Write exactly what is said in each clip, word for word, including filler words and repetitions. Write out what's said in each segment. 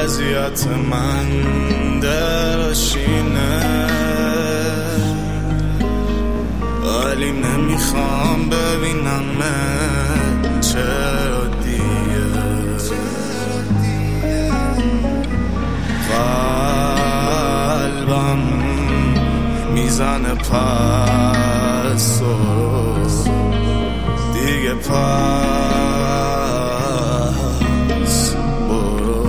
وضعیت من درشینه، ولی نمیخوام ببینم چرا دیگه قلبم میزنه پس و دیگه پس برو.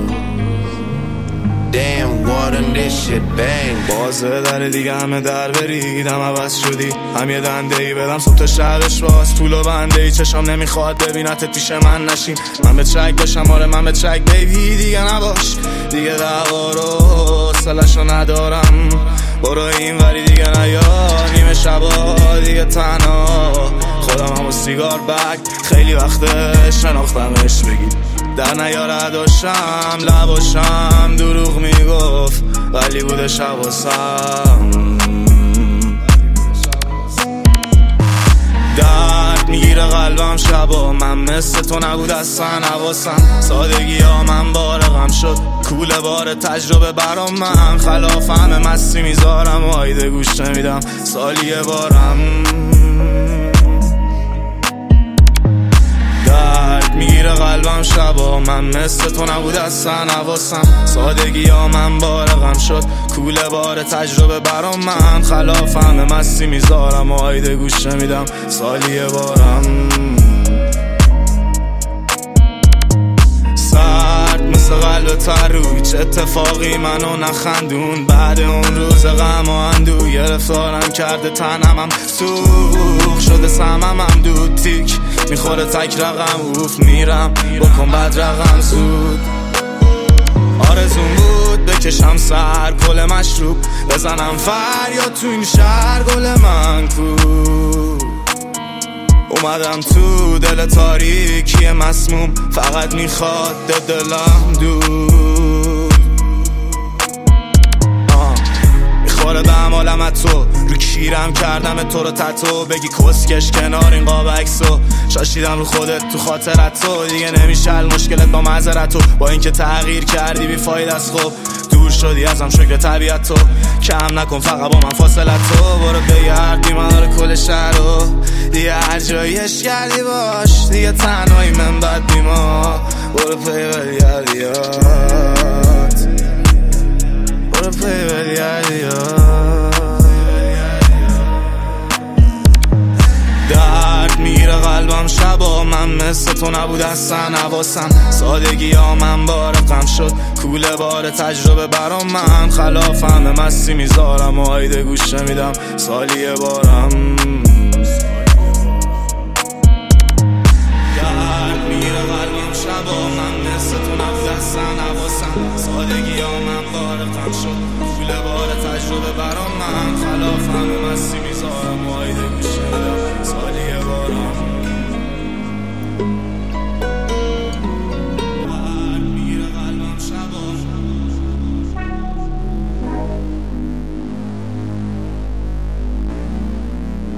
Damn, what on this shit bang. بازه در دیگه همه در بریدم عوض شدی، هم یه دنده ای بدم صبح تا شبش باز طول و بنده ای، چشم نمیخواد ببینتت پیش من نشین، من به چک باشم آره من به چک بیبی دیگه نباش، دیگه دعوا رو سلشو ندارم، برو این وری دیگه نیا نیمه شبا دیگه تنها خودم هم و سیگار بک، خیلی وقته شناختمش بگی در نیاره داشتم لباشم دروغ میگفت ولی بوده شباسم، درد میگیره قلبم شبا، من مثل تو نبود اصلا حواسم، سادگی ها من بارغم شد کوله بار تجربه برام، من خلاف همه مستی میذارم و آیده گوش نمیدم سالیه بارم، درد میگیره قلبم شبا، من مثل تو نبود اصلا حواسم، سادگی ها من بارغم شد کوله بار تجربه برام، من خلاف همه مستی میذارم و آیده گوش نمیدم سالیه بارم، سرد مثل قلب تروی چه اتفاقی منو نخندون، بعد اون روز غم و اندو گرفتارم کرده تنم، هم سوخ شده سمم، هم دود تیک میخوره تک رقم، اوف میرم بکن بد رقم زود، آرزون بود بکشم سر کل مشروب بزنم فریاد تو این شهر گل من کو، اومدم تو دل تاریکی مسموم فقط میخواد دلم دود، میخوره به عمالمت تو رو کیرم کردم تو رو تتو، بگی کسکش کنار این قاب عکسو، شاشیدم رو خودت تو خاطرت تو، دیگه نمیشه حل مشکلت با معذرت تو، با اینکه تغییر کردی بی فایده است، خب دور شدی ازم شکر طبیعت تو، کم نکن فقط با من فاصلت تو، برو بگرد بیمار کل شهر رو دیگه هر جایش کردی باش، دیگه تنهایی من بد بیما، برو پی ولیاریات برو پی ولیاریات، درد میگیره قلبم شبا، من مثل تو نبود اصلا حواسم، سادگی ها من بارقم شد کوله بار تجربه برام، من خلاف همه مستی میذارم و آیده گوش نمیدم سالیه بارم، درد میگیره قلبم شبا، من مثل تو نبود اصلا حواسم، سادگی ها من بارقم شد کوله بار تجربه برام، من خلاف همه مستی میذارم و آیده گوش نمیدم